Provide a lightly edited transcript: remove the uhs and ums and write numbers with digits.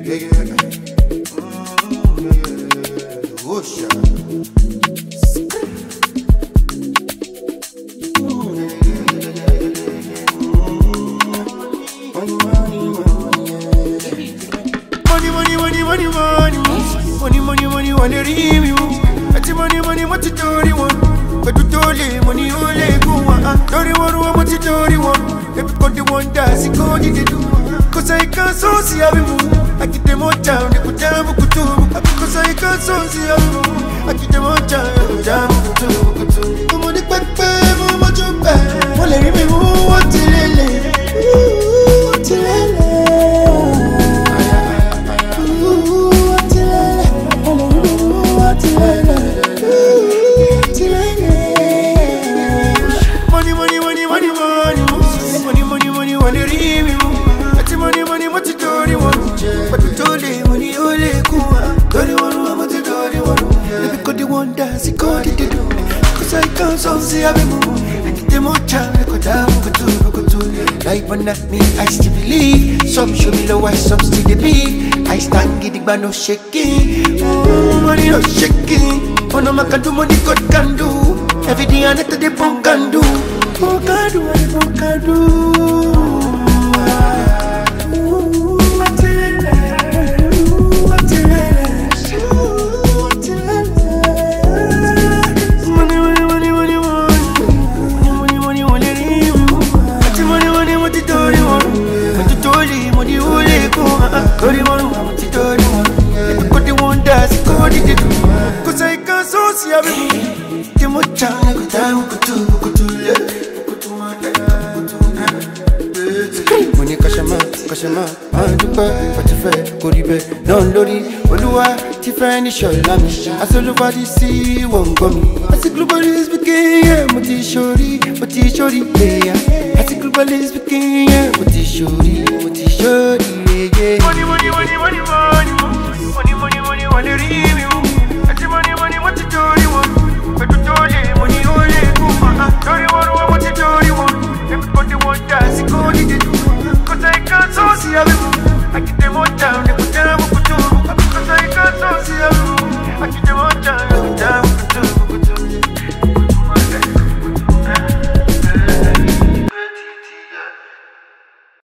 No shaking, money no shaking. Oh no, man can do money, God can do. Everything I need to the phone can do. Oh can do, what can do. Cause I can't so see everything. The more time I go down, go to when you kashama, I do better, but if I go to bed, don't lorry, Olua, Tiffany, Sholami, as all over the sea, won't go me. As a globalist became, what is shorty, yeah. As a globalist became, what is shorty, yeah. Money,